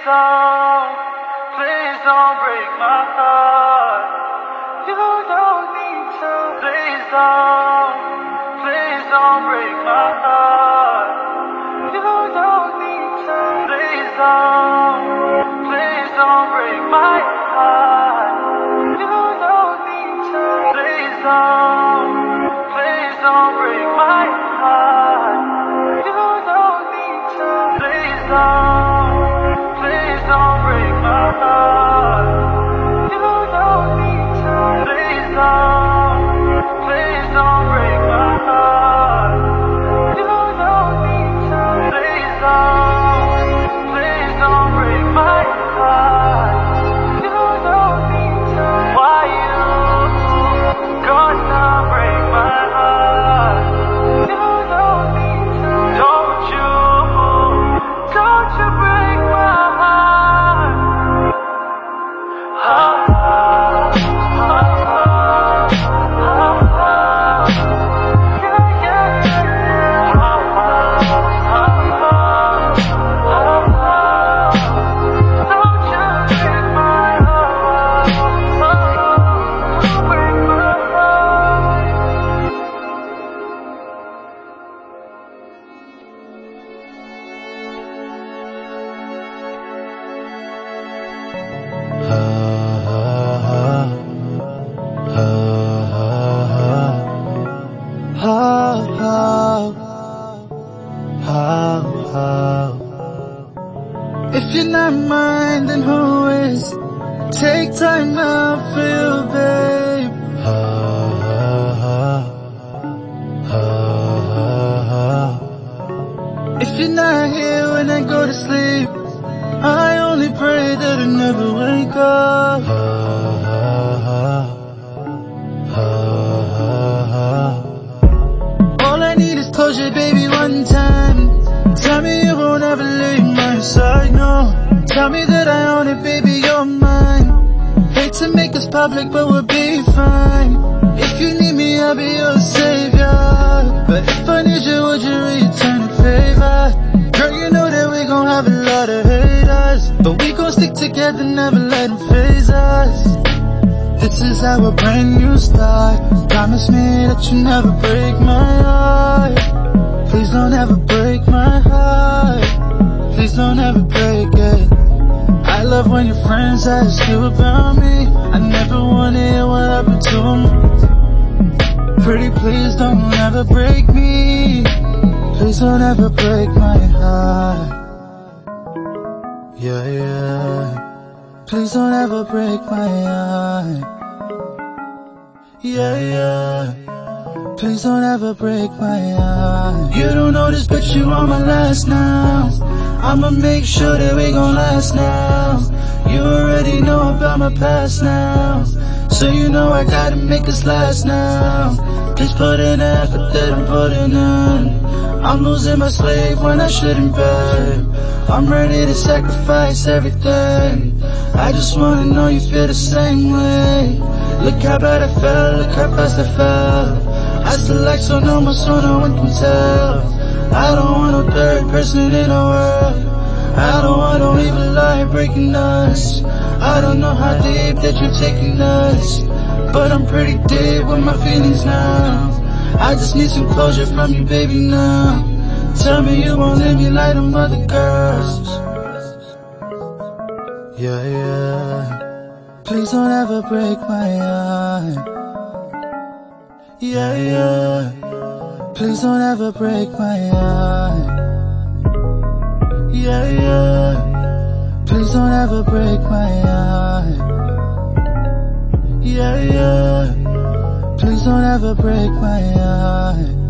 please don't break my heart. You don't need to. Please don't break my heart. You don't need to. Please don't break my heart. You don't need to. Please don't break my heart. You don't need to. Please don't break my heart. You don't need to. Please don't break my heart. You don't need to. Please don't break my heart. You don't need to. Why you gonna break my heart? You don't need to. Don't you break my heart. If you're not mine, then who is? Take time out for you, babe. If you're not here when I go to sleep, I only pray that I never wake up. All I need is closure, baby, one time. Tell me you won't ever leave my side, no. Tell me that I own it, baby, you're mine. Hate to make this public, but we'll be fine. If you need me, I'll be your savior. But if I need you, would you return the favor? Girl, you know that we gon' have a lot of haters, but we gon' stick together, never let them phase us. This is our brand new start. Promise me that you never break my heart. Please don't ever break my heart. Please don't ever break it. I love when your friends ask you about me. I never wanna hear what happened to them. Pretty please don't ever break me. Please don't ever break my heart. Yeah, yeah. Please don't ever break my heart. Yeah, yeah. Please don't ever break my heart. You don't know this, but you are my last now. I'ma make sure that we gon' last now. You already know about my past now, so you know I gotta make us last now. Please put in the effort that I'm putting in. I'm losing my slave when I shouldn't, babe. I'm ready to sacrifice everything. I just wanna know you feel the same way. Look how bad I felt, look how fast I fell. I still like so no more, so no one can tell. I don't want no third person in the world. I don't want no evil lie breaking us. I don't know how deep that you're taking us, but I'm pretty deep with my feelings now. I just need some closure from you, baby, now. Tell me you won't leave me like them other girls. Yeah, yeah. Please don't ever break my heart. Yeah, yeah. Please don't ever break my heart. Yeah, yeah. Please don't ever break my heart. Yeah, yeah. Please don't ever break my heart.